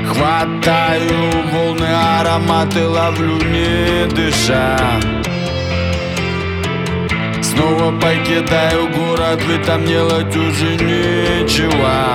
Хватаю волны, ароматы ловлю, не дыша. Снова покидаю город, ведь там делать уже нечего.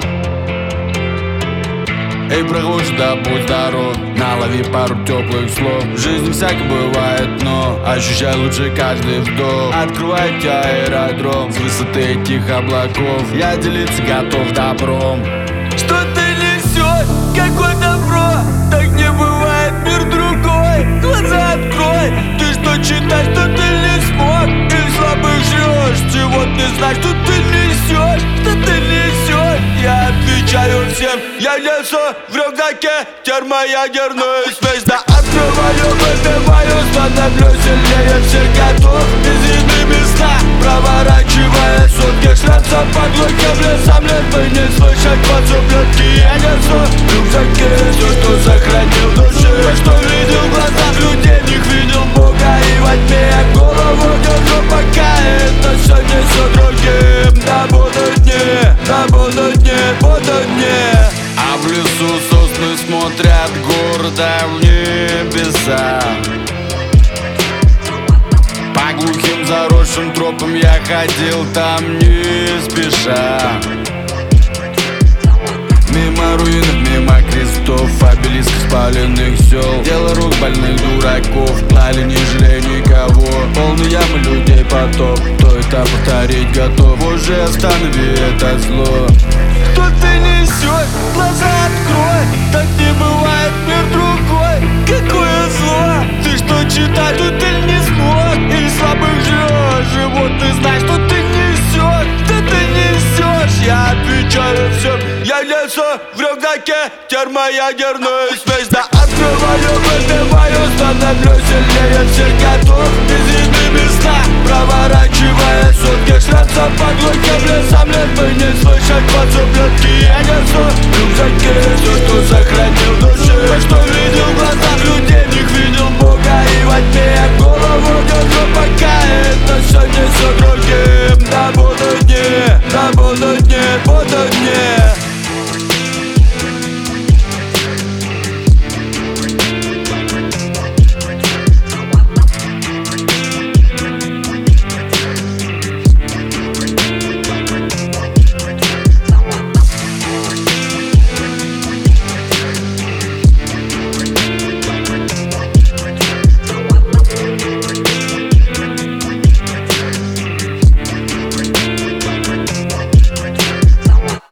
Эй, прохожий, да будь здоров, налови пару теплых слов. В жизни всяко бывает, но ощущай лучше каждый вдох. Открывайте аэродром с высоты этих облаков. Я делиться готов добром. Что ты несешь? Какое добро? Так не бывает, мир другой. Глаза открой, ты что читаешь, что ты не смог? Или слабых жрешь, чего ты знаешь, что ты несешь? Что ты несешь? Я отвечаю всем, я несу в рюкзаке термоядерную смесь. Да открываю, выпиваю, становлюсь сильнее всех готов. Безвидные места, проворачивая сутки. Шляпся под луком, лесом лет не слышать под ублюдки. Я несу в рюкзаке все, что сохранил в душе. Что видел в глазах людей, в них видел Бога. И во тьме я голову держу, пока это все несу другим. Да будут дни, да будут дни, будут дни. А в лесу сосны смотрят гордо в небеса. По глухим заросшим тропам я ходил там не спеша. Мимо руинов, мимо крестов, обелисков спаленных сел. Дело рук больных дураков, клали не жалея никого. Полные ямы людей потоп, кто это повторить готов. Уже останови это зло. Что ты несешь? Глаза открой, так не бывает, мир другой. Какое зло? Ты что читаешь, что ты не смог? Или слабых жрешь, животных знаешь, что ты несешь? Что ты несешь? Я отвечаю всем, я несу в рюкзаке термоядерную смесь. Да открываю, выпиваю, становлюсь сильнее всех готов. Безвидные места, проворачивая сутки. Шляпся под луком, лесом лет бы не слышать под ублюдки. Я несу